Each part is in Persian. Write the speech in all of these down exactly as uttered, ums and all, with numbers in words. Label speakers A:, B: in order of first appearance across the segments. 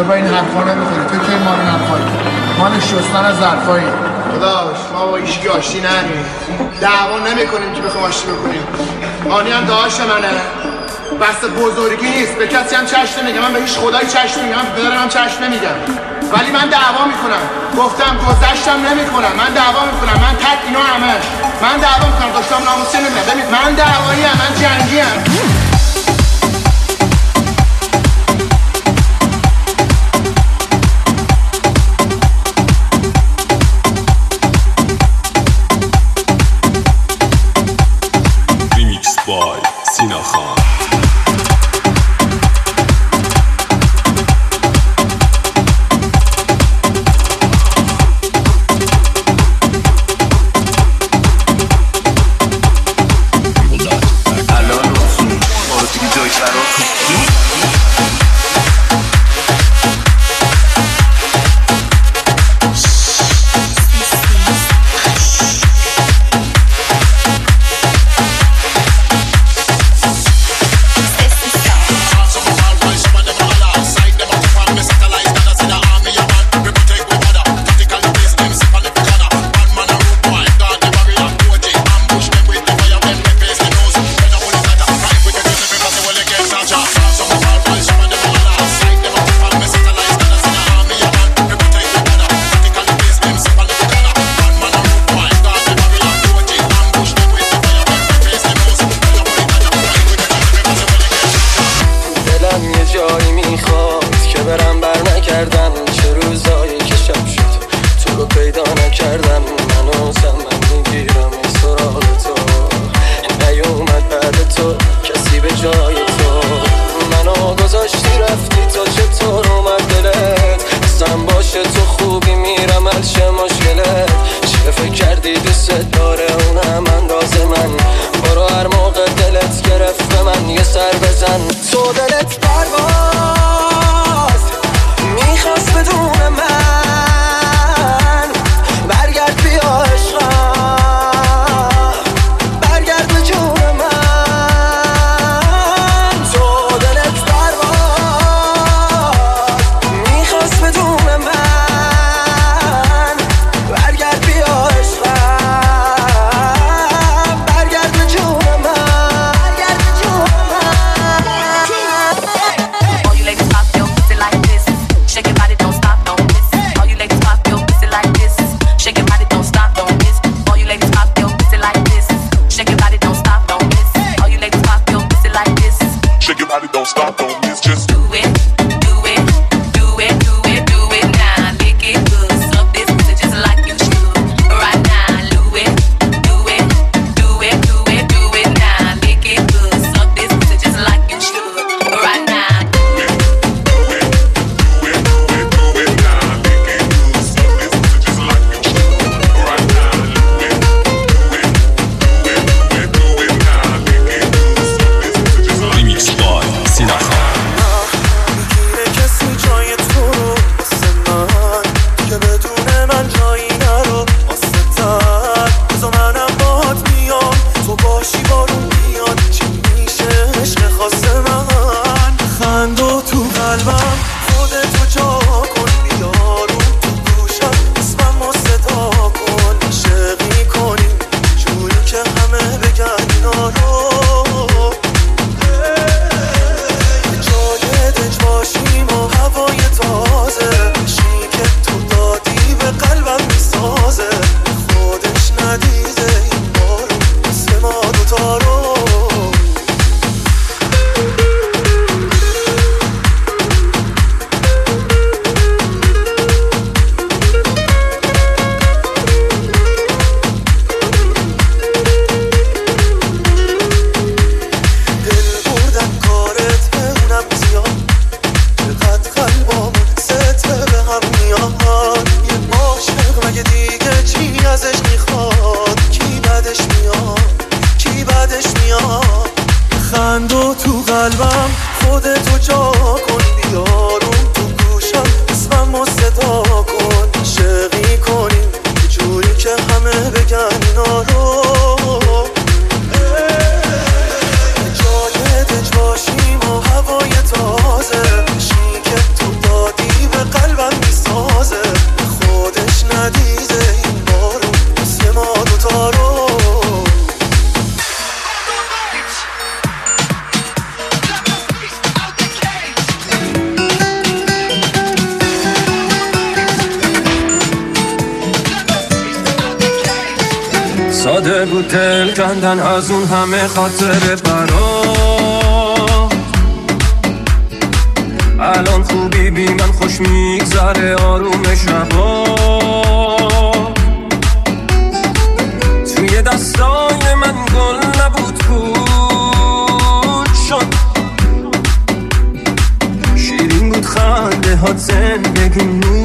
A: با این حرفا نمیخوری. تو که ما رو نمیخوری، ما شستن از ظرفایی.
B: خداش ما با ایشگی آشتی نریم، دعوا نمیکنیم که بخوام آشتی بکنیم. مانی هم داشت منه، بس بزرگی نیست، به کسی هم چشم نمیگم، من به هیچ خدایی چشم نمیگم، من پدرم هم چشم نمیگم، ولی من دعوا میکنم. گفتم گذشتم نمیکنم، من دعوا میکنم. من تک اینا همه من دعوا میکنم، داشتم ناموسی نمیگم. ببین من دعوایی ام، من جنگی ام.
C: Remix by Sinaha. ساده بود دل کندن از اون همه خاطر برات. الان خوبی بی من خوش میگذره آروم شبا. توی دستای من گل نبود پود شد. شیرین بود خنده ها زندگی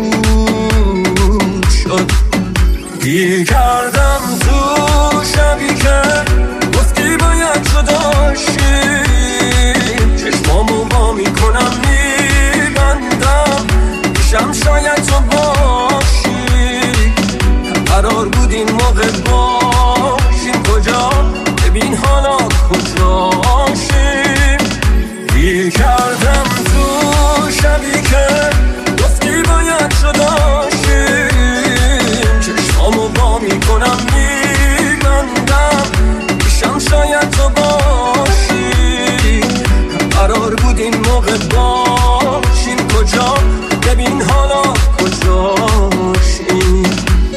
C: نور شد. گیر کردم تو شبی که گفتی باید جداشی. چشمامو با میکنم میبندم پیشم شاید تو باشی. قرار بود این موقع باشیم کجا ببین حالا کجاشیم. گیر کردم تو شبی که گفتی باید جداشی. چشمامو با میکنم میبندم پیشم شاید تو باشی. قرار بود این موقع باشیم کجا ببین حالا کجاشیم.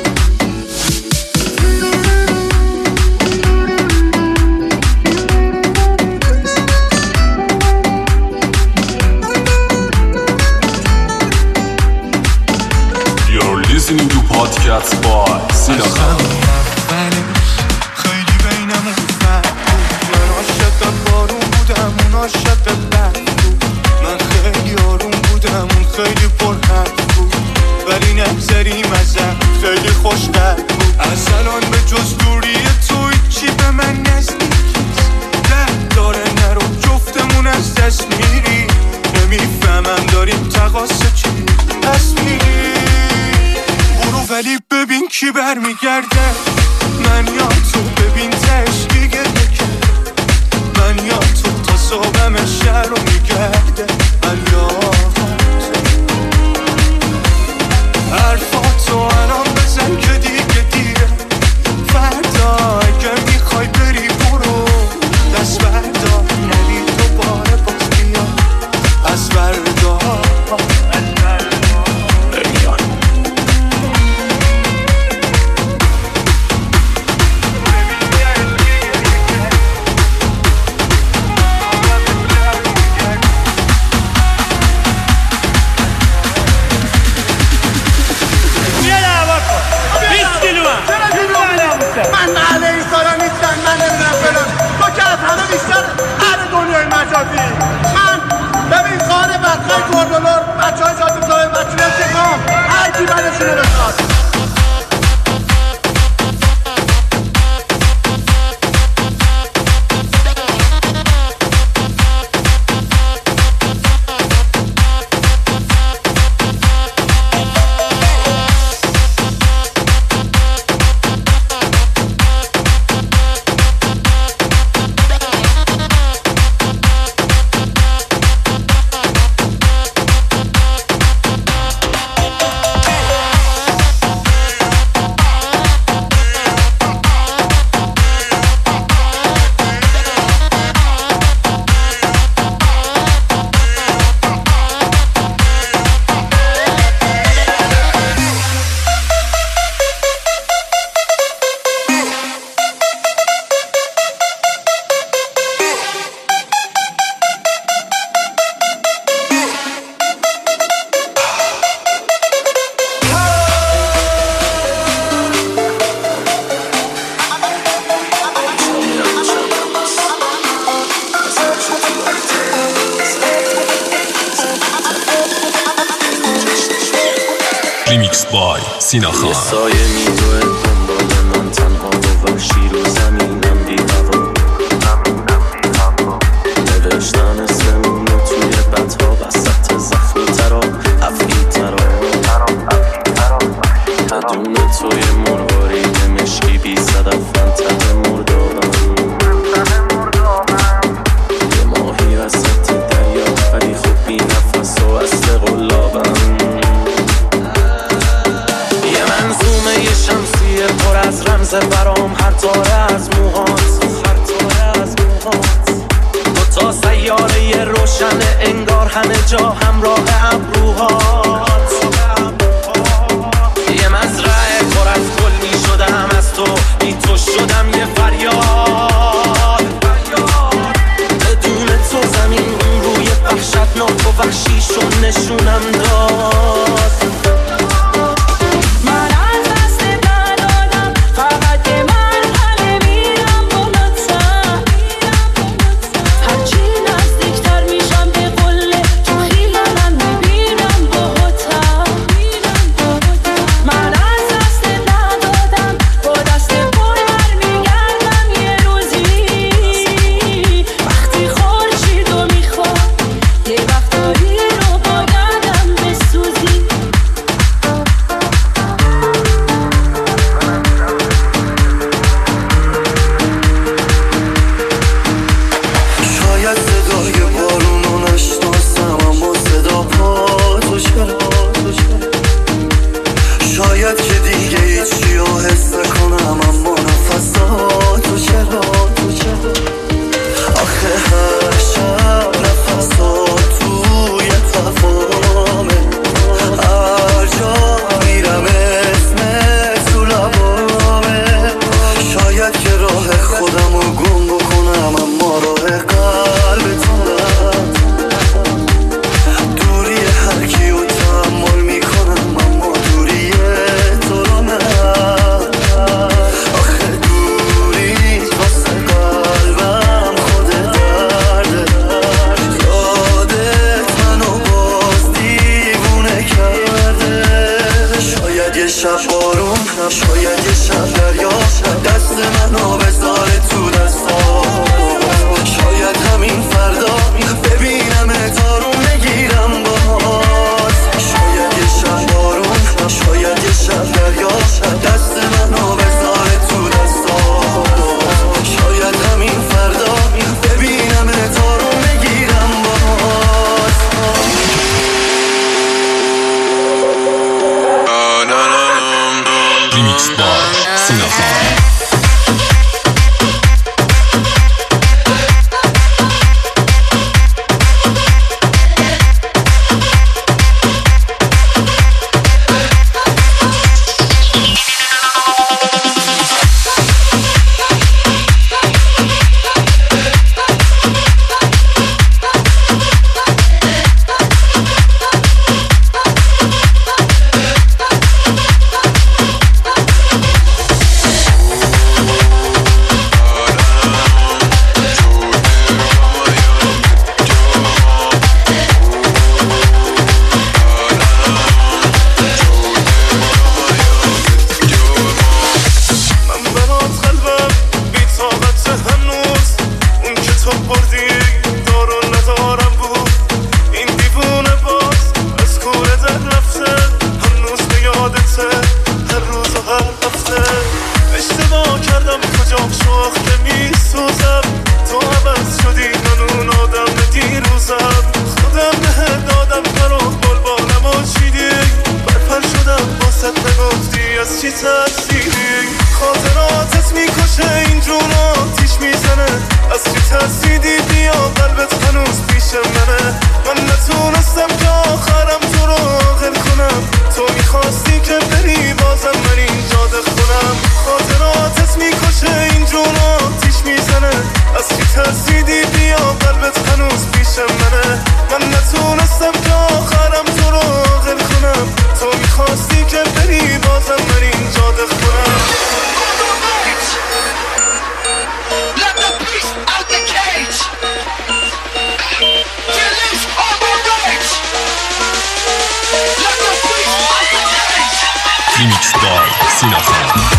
D: You're listening to podcast by Sinaha.
E: خیلی بینمون فرق بود. من عاشق بارون بودم اون عاشق برف بود. من خیلی آروم بودم اون خیلی پرحرف بود. ولی نگذریم ازم خیلی خوش‌قدر بود. از الان به جز دوری تو هیچی به من نزدیکیست. ده داره نرو جفتمون از دست میری. نمیفهمم داریم تقاسه چی پس میری. برو ولی ببین کی برمیگرده. من یا تو ببین تشکی گرده کرده. من یا تو تا صبحم شهر رو میگرده. من یا حرفاتو الان بزن که دیگه دیره. فردا اگه میخوای بری برو دست بردار. نری دوباره باز بیا از فردا.
B: من محل این سالا نیستم. من نمیدونم فلان. تو که از همه بیشتر هر دنیای مجازی. من ببین خانه بدخای گردولور بچه های جاده سای بچه های شکام هر کی بدشونه بخواد.
D: Remix by Sinaha.
F: یه سایه میدوه دنبال من تنها و وحشی رو زمینم بی هوا. نوشتن اسمونو توی بطها وسط زخمی ترا افعی ترا. بدون توی مروارید مشکی بی صدف من ته مردابم. یه ماهی وسط دریا ولی خوب بی نفس و اصل قلابم. یه شمسیه پر از رمز برام هر تاره از موهات. هر تاره از موهات دو تا سیاره روشن انگار همه جا همراه ابروهات. یه مزرعه پر از گل می شدم از تو بی تو شدم.
E: پیدا کردم کجام شاخ که میسوزم تو عوض شدی من اون آدم دیروزم خودم به دادم برات بلبالم و چیدی برپر شدم باست نگفتی از چی ترسیدی خاطراتت میکشه این جون آتیش میزنه از چی ترسیدی بیا قلبت هنوز پیش منه من نتونستم که آخرم تو رو آخر کنم تو میخواستی که بری بازم من اینجا دخونم خاطراتت میکشه این جون آتیش میزنه از چی ترسیدی بیا قلبت هنوز پیش منه من نتونستم که آخرم تو رو آخر کنم تو میخواستی که بری بازم من اینجا دخونم
G: Let the beast out the cage. Release all the rage. Let the beast out the cage.
D: Remix by Sinakha.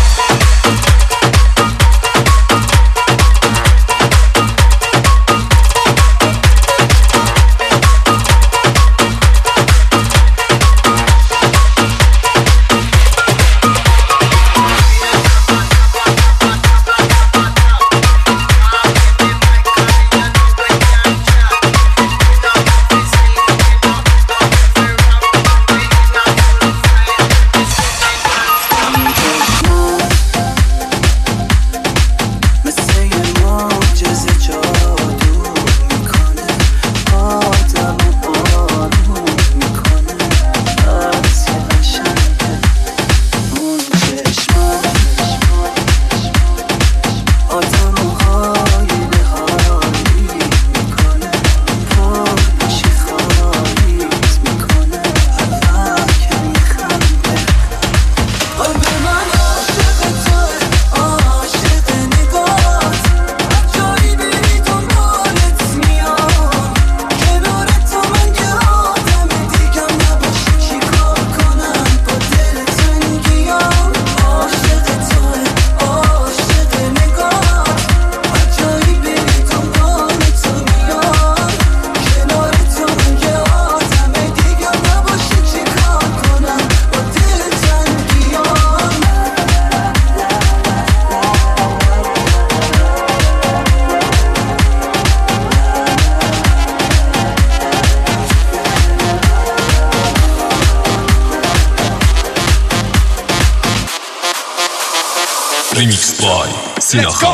D: Remix by Sinakha.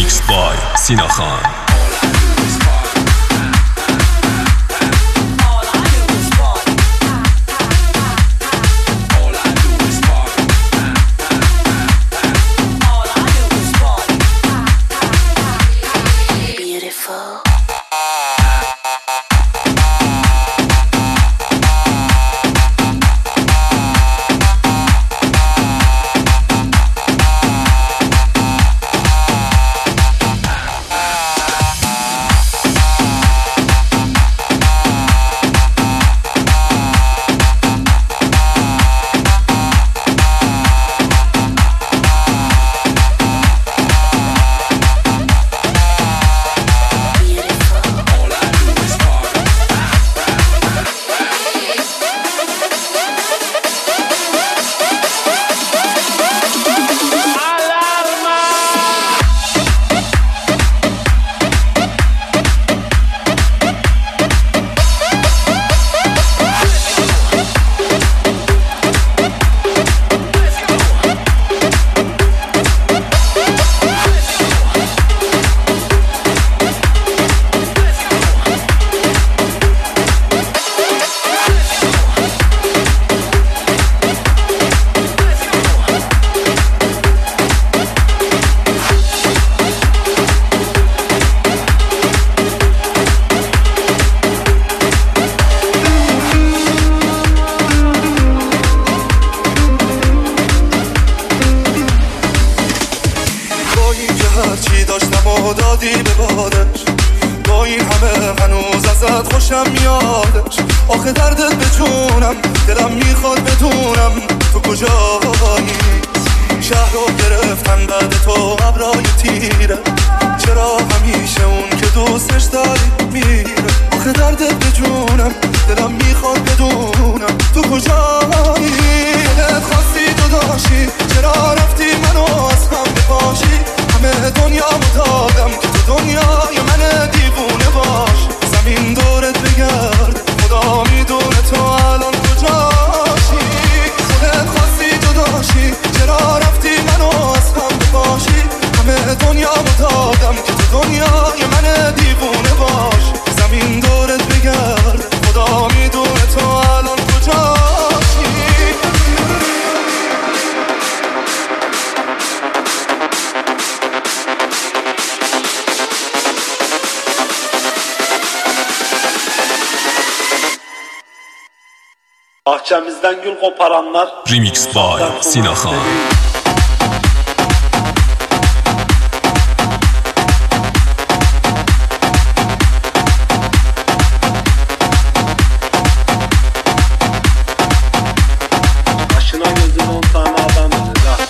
D: ریمیکس بای سینا خان.
E: هرچی داشتم و دادی به بادش، با این همه هنوز ازت خوشم میادش. آخه دردت به جونم، دلم میخواد بدونم تو کجایی. شهر رو گرفتن بعد تو ابرای تیره، چرا همیشه اون که دوستش داری میره. آخه دردت به جونم، دلم میخواد بدونم تو کجایی. دلت خواستی جداشی، چرا رفتی منو از هم بپاشی. همه دنیا متادم که تو دنیای من دیوونه باش. زمین دورت بگرد، خدا میدونه تو الان کجاشی. خودت خواستی جداشی، چرا رفتی منو از هم بپاشی. همه دنیا متادم که تو دنیای من دیوونه باش. زمین دورت بگرد، خدا میدونه تو الان کجاشی.
F: Bahçemizden gül koparanlar
D: ریمیکس بای سینا خان.
F: Başına gözüne on tane adam dedi ha.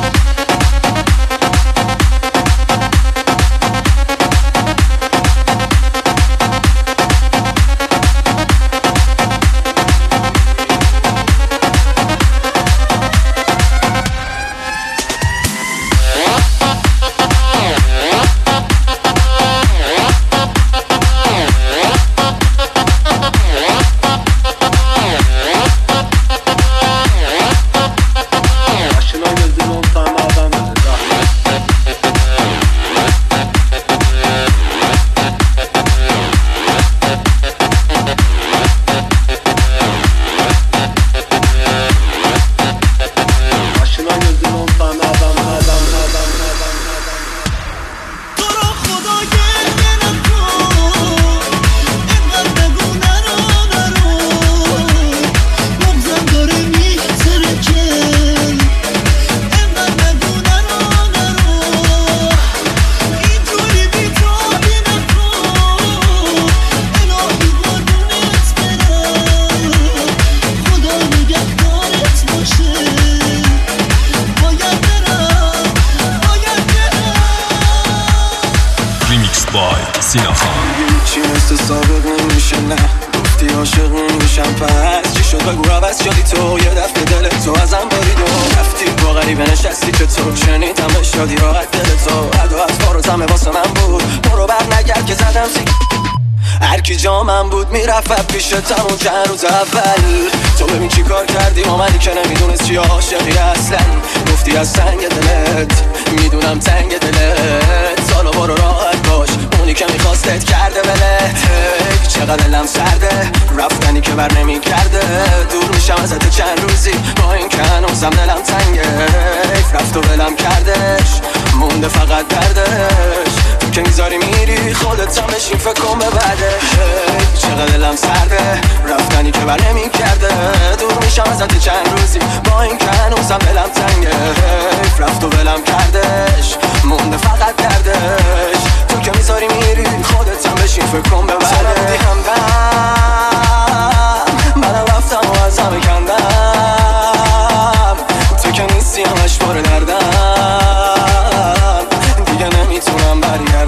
D: سینا خان.
F: چی مثل سابق نمیشه، نه گفتی عاشق نمیشم، پس چی شد بگو عوض شدی تو. یه دفعه دل تو ازم برید و رفتی با غریبه نشستی که تو شنیدم شادی راحت دل تو. عدو از فارو تمه واسه من بود، برو بر نگرد که زدم سی هرکی جا من بود میرفت پیش تمون چند روز اول. تو ببین چی کار کردی آمدی که نمیدونست چی عاشقی اصلا. گفتی از سنگ دلت میدونم تنگ دلت، سالو میشم ازت چند روزی با این که هنوزم دلم تنگه. حیف رفت و ولم کردش مونده فقط دردش. تو که میذاری میری خودت هم بشین فکر کن به بعدش. چقدر دلم سرده رفتنی که بر نمی کرده. دور میشم ازت چند روزی با این که هنوزم دلم تنگه. حیف رفت و ولم کردش مونده فقط دردش. تو که میذاری میری خودت هم بشین فکر کن به بعدش. منم رفتم و از همه کندم. تو که نیستی همش پر دردم. دیگه نمیتونم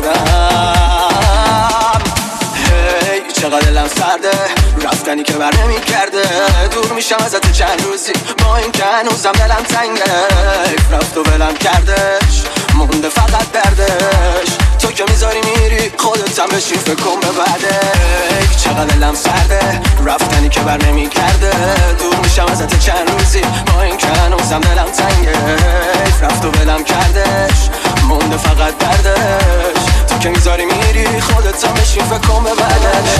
F: برگردم. هی چقدر دلم سرده رفتنی که بر نمی کرده. دور میشم ازت چند روزی با این که هنوزم دلم تنگه. حیف رفت و ولم کردش مونده فقط دردش. تو که میذاری میری خودت هم بشین فکر کن به بعدش. چقدر دلم سرده رفتنی که بر نمی کرده. دور میشم ازت چند روزی با این که هنوزم دلم تنگه. حیف رفت و ولم کردش مونده فقط دردش. تو که میذاری میری خودت هم بشین فکر کن به بعدش.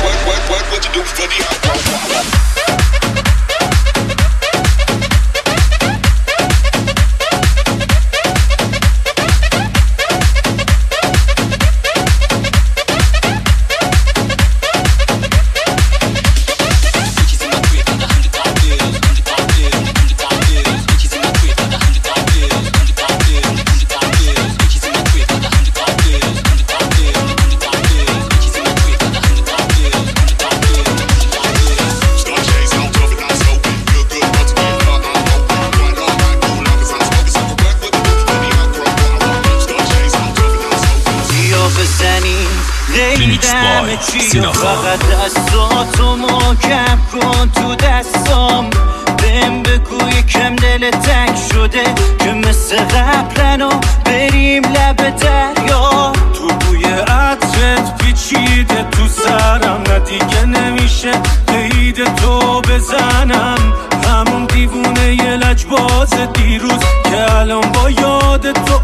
H: فقط دستاتو محکم کن تو دستام. بهم بگو یکم دل تنگ شده که مثل قبلنو بریم لب دریا. تو بوی عطرت پیچیده تو سرم نه دیگه نمیشه قید تو بزنم. همون دیوونه ی لجباز دیروز که الان با یاد تو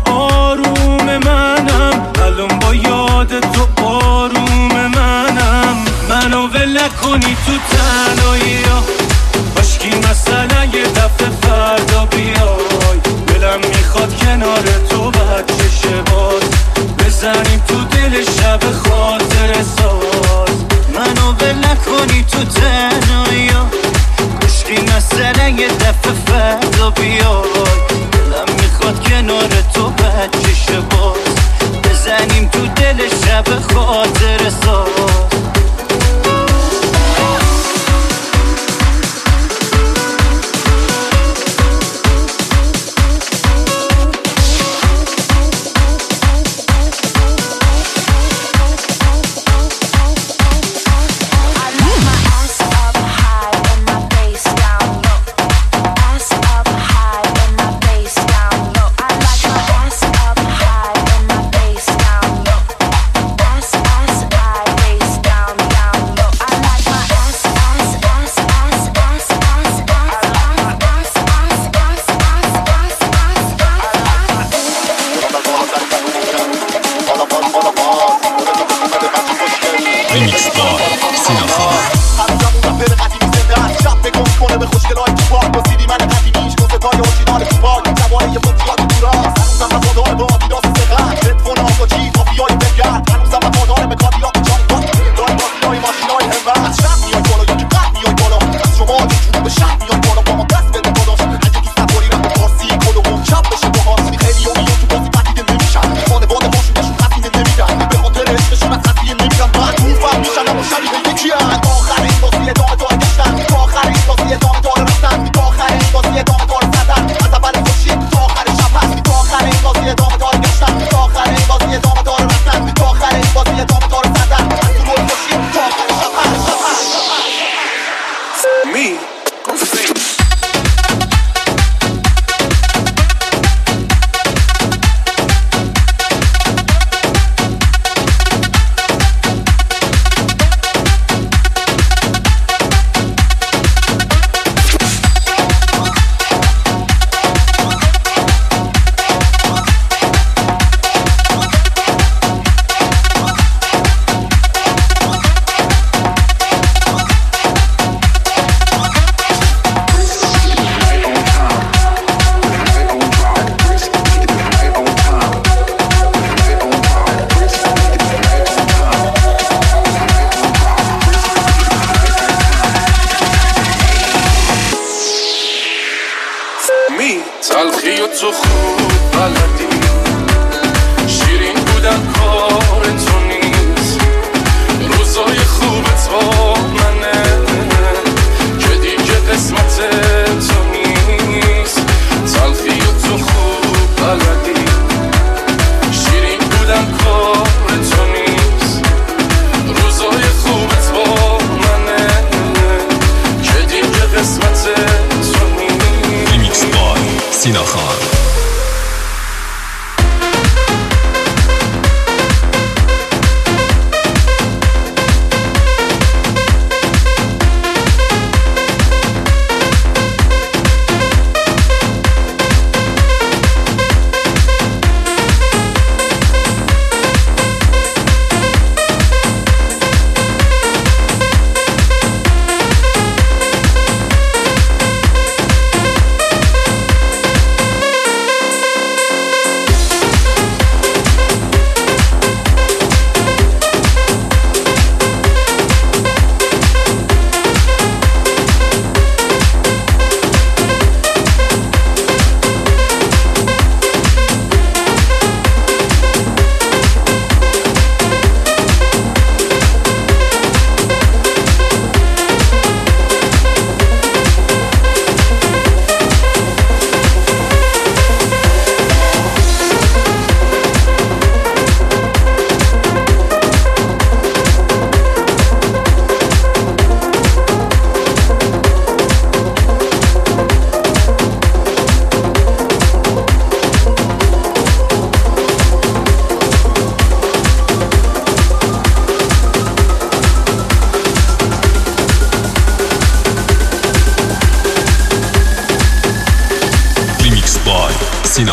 H: آروم منم. الان با یاد تو آروم منم. منو ول نکنی تو تنهایی ها باشکی مثلا یه دفعه فردا بیای. دلم میخواد کنار تو بچه شه باز بزنیم تو دل شب خاطر ساز. منو ول نکنی تو تنهایی ها باشکی مثلا یه دفعه فردا بیای. دلم میخواد کنار تو بچه شه باز بزنیم تو دل شب خاطر ساز.
I: Ass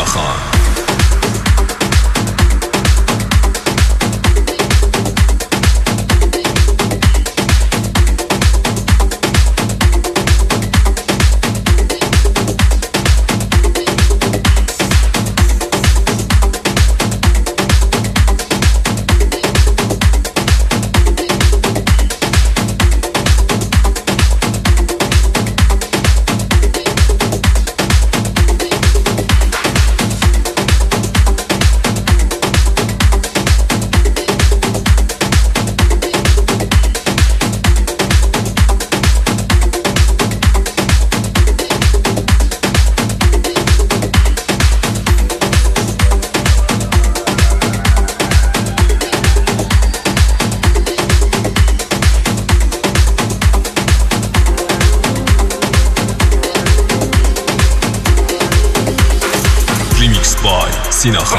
D: سیناخان. سیناخان.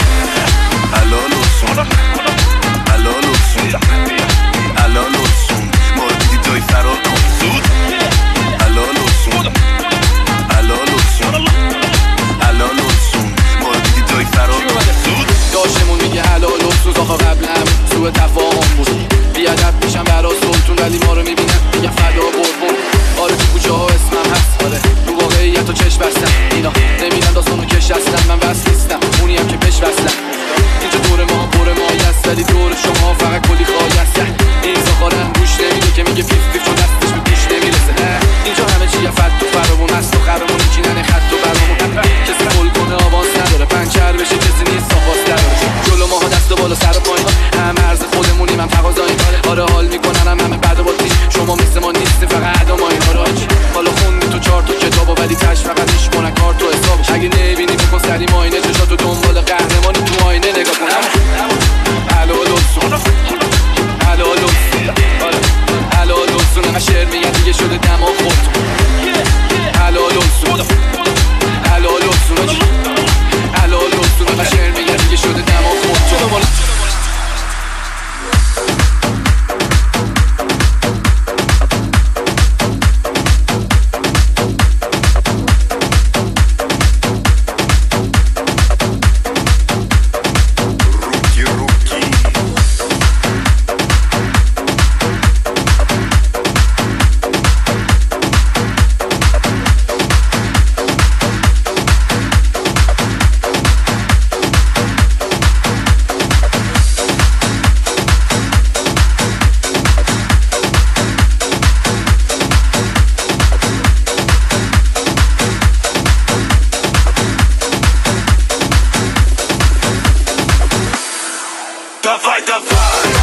E: حلال اصول حلال اصول حلال اصول ما رو دیدی جای فرار کن زود حلال اصول حلال اصول حلال اصول ما رو دیدی جای فرار کن زود
I: داشتمون میگه حلال اصول آقا قبل هم سوء تفاهم بود بیادب میشم برا سلطون ولی ما رو میبینم میگم فدا قربون آره تو کوچه ها اسمم هست آره تو واقعیت و چشم بستم اینا نمیدن داستانو کش هستم من بس نیستم اونی هم که پش وصلم اینجا دور ما پر مایی است ولی دور شما فقط کلی خواهی است این زخارم گوش نمیده که میگه پیف پیف چون دستش به پیش نمیرسه اینجا همه چی فت و فرامون هست و خرمون چینن خط و برامون کسی خل کنه آواز نداره پنچر بشه کسی نیست آواز نداره جلو ماها دست و بالا سر و پایین همه عرض خودمونیم هم تقاضاییم آره حال میکنن هم همه بعد و باتیش شما مثل ما نیستی فقط عدم این حاج حالا خوندی تو چهار تا کتابو ولی تش فقط ایش کنن کار تو حسابش اگه نبینی بکن سری ماینه چشاتو دنبال قهرمانی تو آینه نگاه کن حلال اصول حلال اصول حلال اصول نقا شعر میگن دیگه شده دماغ خود حلال اصول حلال اصول حلال اصول نقا شعر میگن دیگه شده دماغ خود
E: Давай, давай